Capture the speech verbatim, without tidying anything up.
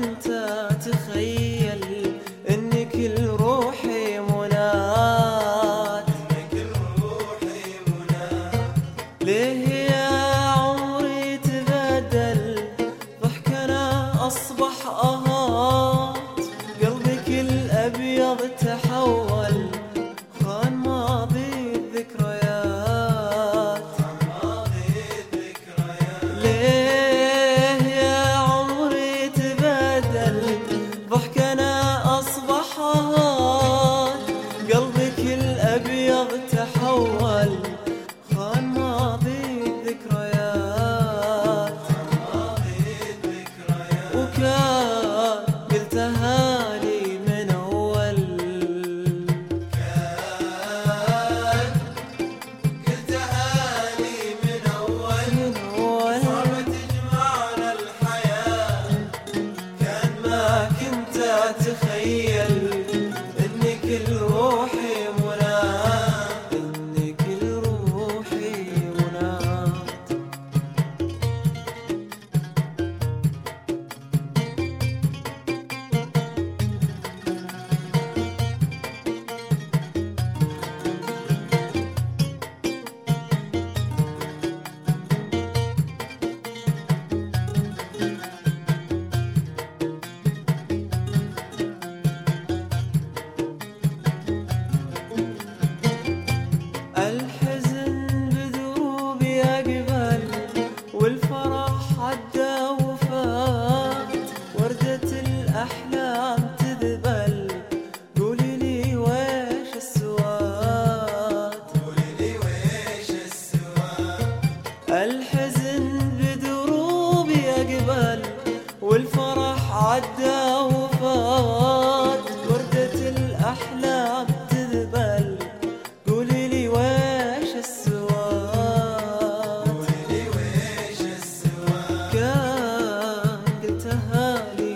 كنت أتخيل إن كل روحي مناد، ليه يا عمري تبدل ضحكنا أصبح أهات، قلبك الأبيض تحول خان ماضي الذكريات. ليه يا عمري تبدل ضحكنا أصبح أهات، قلبك الأبيض تحول خان ماضي الذكريات. وكان قلتها لي من أول، كان قلتها لي من أول، من أول صارت تجمعنا الحياة. كان ما كنت أتخيل إن كل روحي مناد، إن كل روحي مناد. الحزن بدروبي أقبل والفرح عدى وفات، وردة الأحلام تذبل قولي لي ويش السواد، قولي لي ويش السواد. الحزن بدروبي أقبل والفرح عدى وفات، وردة الأحلام تذبل قولي لي ويش السواد، قولي لي ويش السواد. كان قلتها لي